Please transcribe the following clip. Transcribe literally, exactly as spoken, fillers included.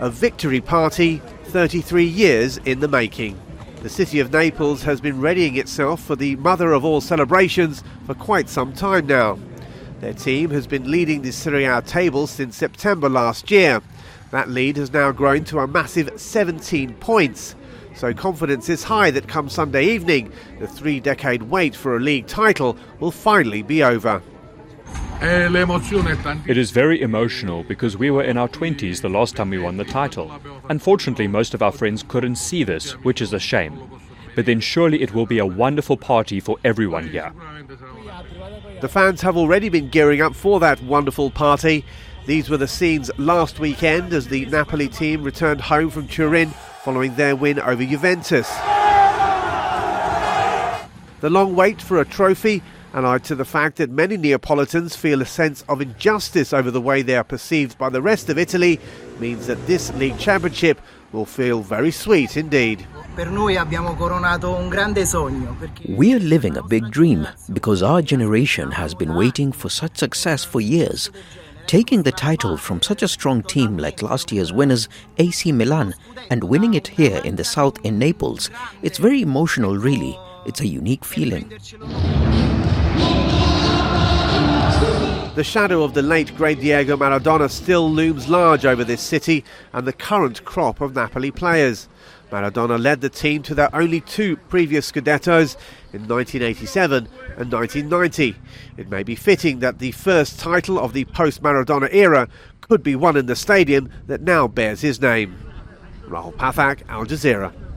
a victory party thirty-three years in the making. The city of Naples has been readying itself for the mother of all celebrations for quite some time now. Their team has been leading the Serie A table since September last year. That lead has now grown to a massive seventeen points. So confidence is high that come Sunday evening, the three-decade wait for a league title will finally be over. It is very emotional because we were in our twenties the last time we won the title. Unfortunately, most of our friends couldn't see this, which is a shame. But then surely it will be a wonderful party for everyone here. The fans have already been gearing up for that wonderful party. These were the scenes last weekend as the Napoli team returned home from Turin following their win over Juventus. The long wait for a trophy, allied to the fact that many Neapolitans feel a sense of injustice over the way they are perceived by the rest of Italy, means that this league championship will feel very sweet indeed. We are living a big dream because our generation has been waiting for such success for years. Taking the title from such a strong team like last year's winners A C Milan and winning it here in the south in Naples, it's very emotional really. It's a unique feeling. The shadow of the late great Diego Maradona still looms large over this city and the current crop of Napoli players. Maradona led the team to their only two previous Scudettos in nineteen eighty-seven and nineteen ninety. It may be fitting that the first title of the post-Maradona era could be won in the stadium that now bears his name. Rahul Pathak, Al Jazeera.